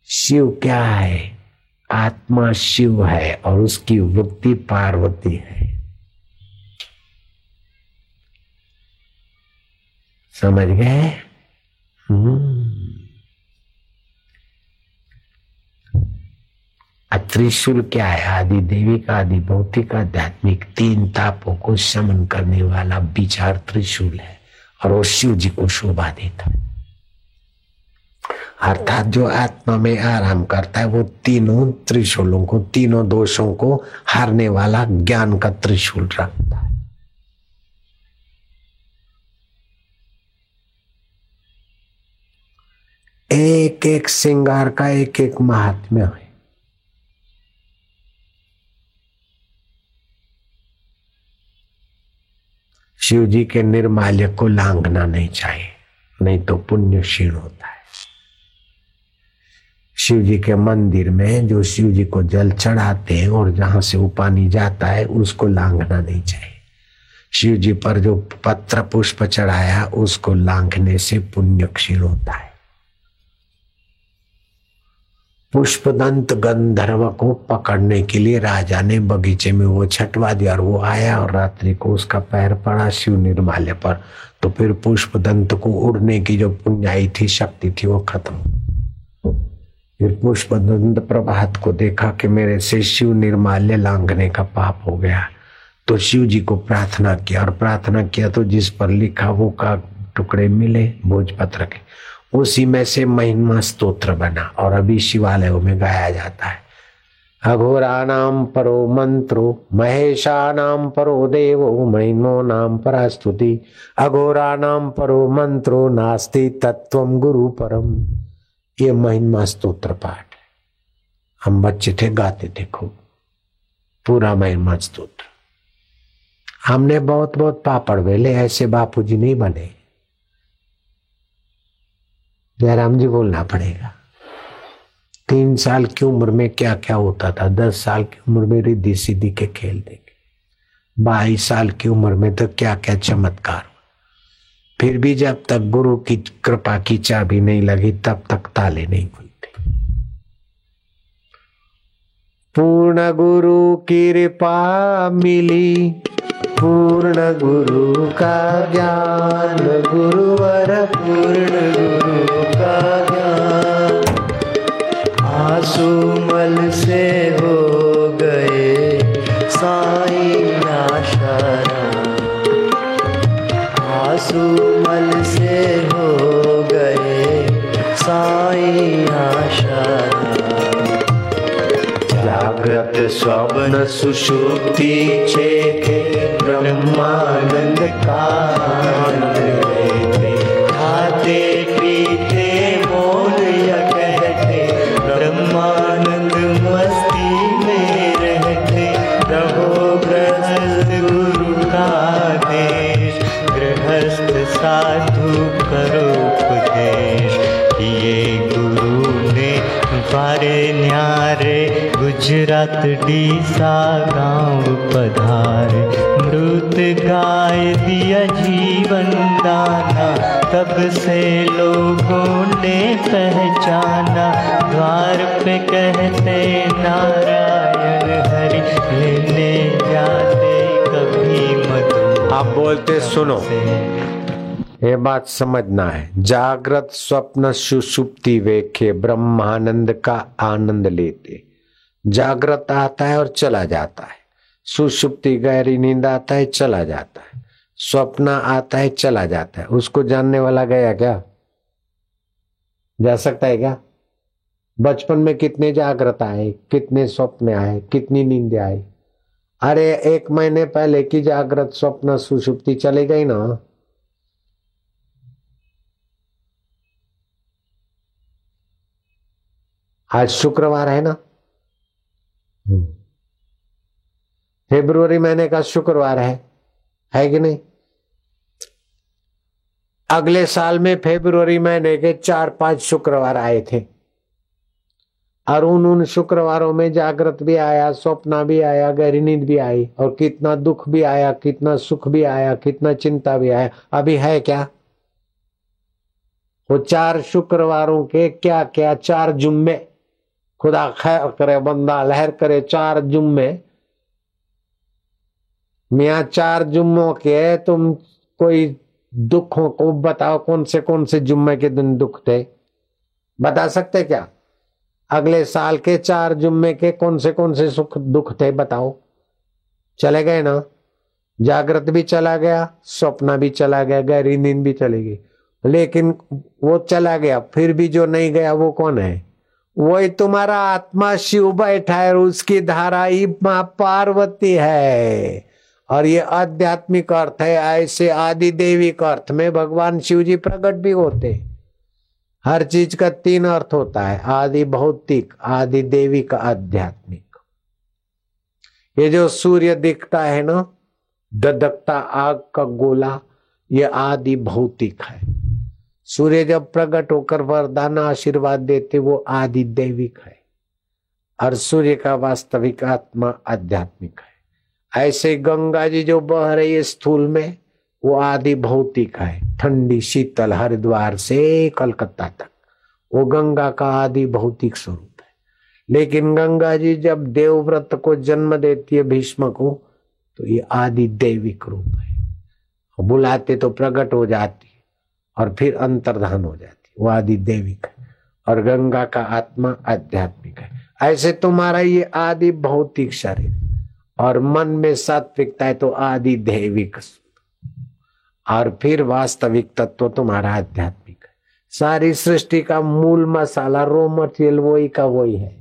शिव क्या है? आत्मा शिव है और उसकी वृत्ति पार्वती है। समझ गए? त्रिशूल क्या है? आदि देविक, आदि भौतिक, आध्यात्मिक तीन तापों को शमन करने वाला विचार त्रिशूल है और वो शिव जी को शोभा देता है। अर्थात जो आत्मा में आराम करता है वो तीनों त्रिशूलों को, तीनों दोषों को हारने वाला ज्ञान का त्रिशूल रखता है। एक एक श्रृंगार का एक एक महात्म्य है। शिव जी के निर्माल्य को लांघना नहीं चाहिए, नहीं तो पुण्य क्षीण होता है। शिव जी के मंदिर में जो शिव जी को जल चढ़ाते हैं और जहां से वो पानी जाता है उसको लांघना नहीं चाहिए। शिव जी पर जो पत्र पुष्प चढ़ाया उसको लांघने से पुण्य क्षीण होता है। पुष्पदंत गंधर्व को पकड़ने के लिए राजा ने बगीचे में वो छटवा दिया और वो आया और रात्रि को उसका पैर पड़ा शिव निर्माल्य पर, तो फिर पुष्पदंत को उड़ने की जो पुण्याई थी, शक्ति थी, वो खत्म। फिर पुष्पदंत प्रभात को देखा कि मेरे से शिव निर्माल्य लांघने का पाप हो गया, तो शिव जी को प्रार्थना किया और प्रार्थना किया तो जिस पर लिखा वो का टुकड़े मिले भोजपत्र के, उसी में से महिमा स्तोत्र बना और अभी शिवालयों में गाया जाता है। अघोराणाम परो मंत्रो महेशानाम परो देवो महिमो नाम परास्तुति अघोराणाम परो मंत्रो नास्ति तत्वम गुरु परम। ये महिमा स्तोत्र पाठ है। हम बच्चे थे गाते थे खूब पूरा महिमा स्तोत्र। हमने बहुत बहुत पापड़ बेले, ऐसे बापूजी नहीं बने। जयराम जी बोलना पड़ेगा। 3 साल की उम्र में क्या क्या होता था, 10 साल की उम्र में रिद्धि सिद्धि के खेल देखे, 22 साल की उम्र में तो क्या क्या चमत्कार। फिर भी जब तक गुरु की कृपा की चाबी नहीं लगी तब तक ताले नहीं खुलते। पूर्ण गुरु की कृपा मिली, पूर्ण गुरु का ज्ञान, गुरुवर पूर्ण गुरु का ज्ञान। आंसू से हो गए साईं आशाराम, आंसू से हो गए साईं आशाराम। जागृत स्वप्न सुषुप्ति छेके ब्रह्मानंद का आनंद लेते, खाते पीते बोल या कहते ब्रह्मानंद मस्ती में रहते। रहो गृहस्थ गुरु का देश, गृहस्थ साधु करो उपदेश। ये गुरु ने बारे न्यारे गुजरात डीसा गांव पधारे। मृत गाय दिया जीवन दाना, तब से लोगों ने पहचाना। द्वार पे कहते नारायण हरि, लेने जाते कभी मत। आप बोलते सुनो, ये बात समझना है। जागृत स्वप्न सुषुप्ति वेखे ब्रह्मानंद का आनंद लेते। जागृत आता है और चला जाता है, सुषुप्ति गहरी नींद आता है चला जाता है, स्वप्न आता है चला जाता है। उसको जानने वाला गया क्या? जा सकता है क्या? बचपन में कितने जागृत आए, कितने स्वप्न आए, कितनी नींद आई? अरे 1 महीने पहले की जागृत स्वप्न सुषुप्ति चली गई ना। आज शुक्रवार है ना, फरवरी महीने का शुक्रवार है कि नहीं? अगले साल में फरवरी महीने के 4-5 शुक्रवार आए थे और उन शुक्रवारों में जागृत भी आया, स्वप्न भी आया, गहरी नींद भी आई और कितना दुख भी आया, कितना सुख भी आया, कितना चिंता भी आया। अभी है क्या? वो 4 शुक्रवारों के क्या क्या 4 जुम्मे खुदा खैर करे बंदा लहर करे 4 जुम्मे, मियाँ 4 जुम्मों के तुम कोई दुखों को बताओ, कौन से जुम्मे के दिन दुख थे, बता सकते क्या? अगले साल के 4 जुम्मे के कौन से सुख दुख थे बताओ? चले गए ना। जागृत भी चला गया, स्वप्न भी चला गया, गहरी नींद भी चली गई, लेकिन वो चला गया। फिर भी जो नहीं गया वो कौन है? वही तुम्हारा आत्मा शिव बैठा है, और उसकी धारा ही मां पार्वती है। और ये आध्यात्मिक अर्थ है। ऐसे आदि देविक अर्थ में भगवान शिव जी प्रकट भी होते। हर चीज का 3 अर्थ होता है, आदि भौतिक, आदि देविक, आध्यात्मिक। ये जो सूर्य दिखता है ना, ददकता आग का गोला, ये आदि भौतिक है। सूर्य जब प्रकट होकर वरदान आशीर्वाद देते वो आदि दैविक है, और सूर्य का वास्तविक आत्मा आध्यात्मिक है। ऐसे गंगा जी जो बह रही है स्थूल में, वो आदि भौतिक है, ठंडी शीतल हरिद्वार से कलकत्ता तक, वो गंगा का आदि भौतिक स्वरूप है। लेकिन गंगा जी जब देवव्रत को जन्म देती है भीष्म को, तो ये आदि दैविक रूप है। बुलाते तो प्रकट हो जाती है और फिर अंतर्धान हो जाती, वो आदि दैविक है। और गंगा का आत्मा आध्यात्मिक है। ऐसे तुम्हारा ये आदि भौतिक शरीर और मन में सात्विकता है तो आदि दैविक, और फिर वास्तविक तत्व तुम्हारा आध्यात्मिक है। सारी सृष्टि का मूल मसाला, रॉ मटेरियल वही का वही है।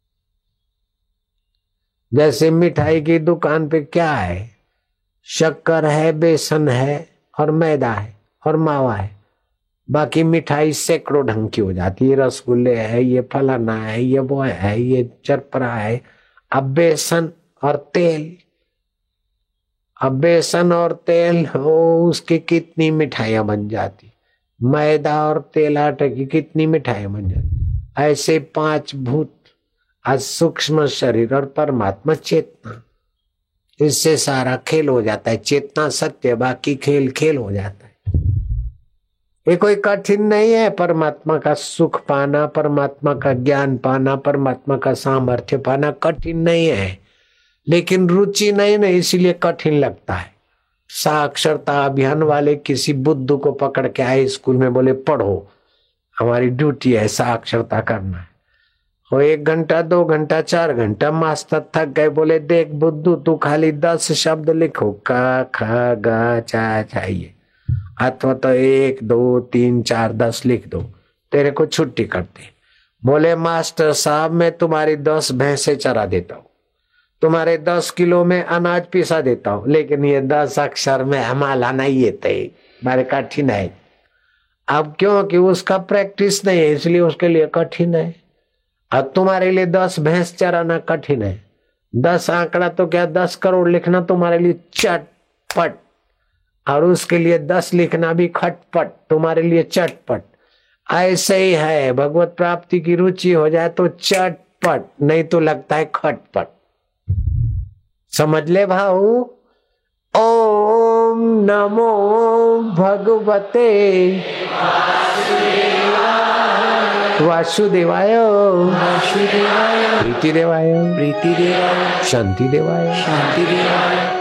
जैसे मिठाई की दुकान पे क्या है? शक्कर है, बेसन है और मैदा है और मावा है। बाकी मिठाई सैकड़ों ढंग की हो जाती है। रसगुल्ले है, ये फलाना है, ये वो है, ये चरपरा है। अब बेसन और तेल, अब बेसन और तेल हो, उसकी कितनी मिठाइयां बन जाती। मैदा और तेल आटे की कितनी मिठाइयां बन जाती। ऐसे 5 भूत, आज सूक्ष्म शरीर और परमात्मा चेतना, इससे सारा खेल हो जाता है। चेतना सत्य, बाकी खेल खेल हो जाता है। ये कोई कठिन नहीं है। परमात्मा का सुख पाना, परमात्मा का ज्ञान पाना, परमात्मा का सामर्थ्य पाना कठिन नहीं है, लेकिन रुचि नहीं ना, इसीलिए कठिन लगता है। साक्षरता अभियान वाले किसी बुद्धू को पकड़ के आए स्कूल में, बोले पढ़ो, हमारी ड्यूटी है साक्षरता करना है। वो 1 घंटा 2 घंटा 4 घंटा मास्टर थक गए, बोले देख बुद्धू, तू खाली 10 शब्द लिखो, का खा गा चा चाहिए, अथवा तो 1 2 3 4 10 लिख दो, तेरे को छुट्टी करते। बोले मास्टर साहब, मैं तुम्हारी 10 भैंसे चरा देता हूँ, तुम्हारे 10 किलो में अनाज पिसा देता हूँ, लेकिन ये 10 अक्षर में हमारा नहीं येते, मारे कठिन है। अब क्योंकि उसका प्रैक्टिस नहीं है, इसलिए उसके लिए कठिन है। अब तुम्हारे लिए 10 भैंस चराना कठिन है। 10 आंकड़ा तो क्या 10 करोड़ लिखना तुम्हारे लिए चटपट, और उसके लिए 10 लिखना भी खटपट, तुम्हारे लिए चटपट। ऐसे ही है, भगवत प्राप्ति की रुचि हो जाए तो चटपट, नहीं तो लगता है खटपट। समझ ले भाऊ। ओम नमो भगवते वासुदेवाय, प्रीति देवाय, शांति देवाय।